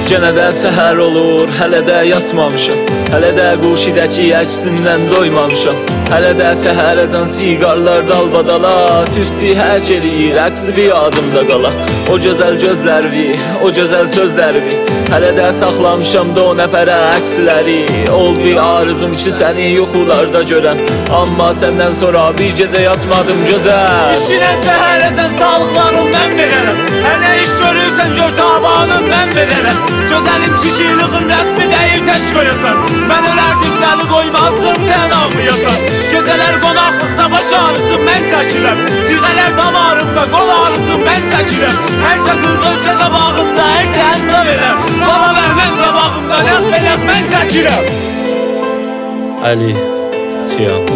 Yenə də səhər olur, hələ də yatmamışam. Hələ də quşidəki əksindən doymamışam. Hələ də səhərəcən siqarlar dalbadala, tüstü hərk eləyir, əksi bir adımda qala. O gözəl gözlərvi, o gözəl sözlərvi, hələ də saxlamışam da o nəfərə əksləri. Oldu arzum ki səni yuxularda görəm, amma səndən sonra bir gecə yatmadım gözəl. İşinə səhərəcən sağlıqlarım mən verərəm, hər nə iş görürsən gör tavanın mən verərəm. Gözəlim kişiliğin rəsmi deyir təş qoyasan, mən ölərdim dəli qoymazdım sən ağlayasan. Gecələr qonaqlıqda baş ağrısın mən çəkirəm, tiğələr damarımda qol ağrısın mən çəkirəm. Hərcə qız ölçə qabağında, hərcə əldə verəm, qala vermən qabağında nəx belək mən çəkirəm. Ali Tiyan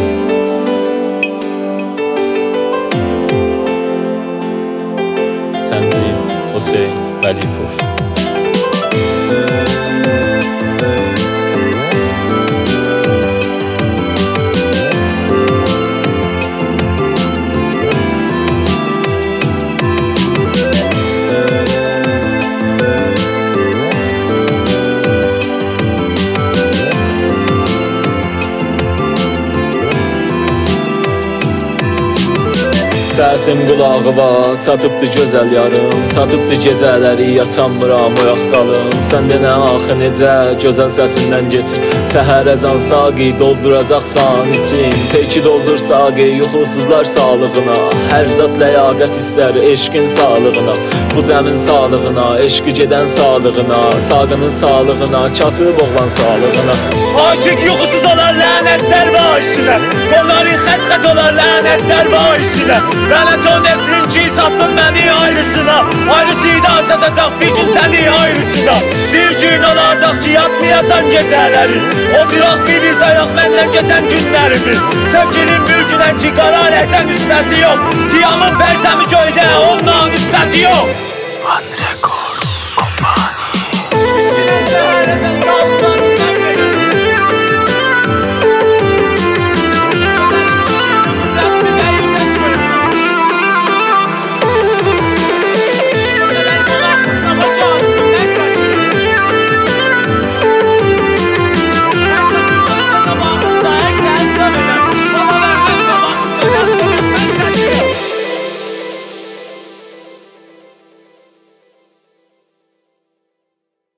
Tənzim Hüseyn Vəlipur. Səsim qulağıma çatıbdı gözəl yarım, çatıbdı gecələri yatamıram oyaq qalım. Sən denə axı necə gözəl səsindən geçin, səhərəcən saqi dolduracaqsan için. Peki doldur saqi yuxusuzlar sağlığına, hər zat ləyaqət istər eşqin sağlığına. Bu cəmin sağlığına, eşqi gedən sağlığına, saqının sağlığına, kasıb oğlan sağlığına. Aşıq yuxusuz olar lənətlər var üstünə, qolları xət-xət olar lənətlər var üstünə. Lənət o nefrin ki sattın məni ayrısına, ayrısıydı satacaq bir gün səni ayrısına. Bir gün olacaq ki yatmayasan gecələri, oturaq bir sayaq mənlə geçən günlərimi. Sevgilim bir günən ki qararətən üstəsi yox, Tiyamın pərçəmi göydə ondan üstəsi yox. One Record Company. İşinə səhərəcən sağlıqlar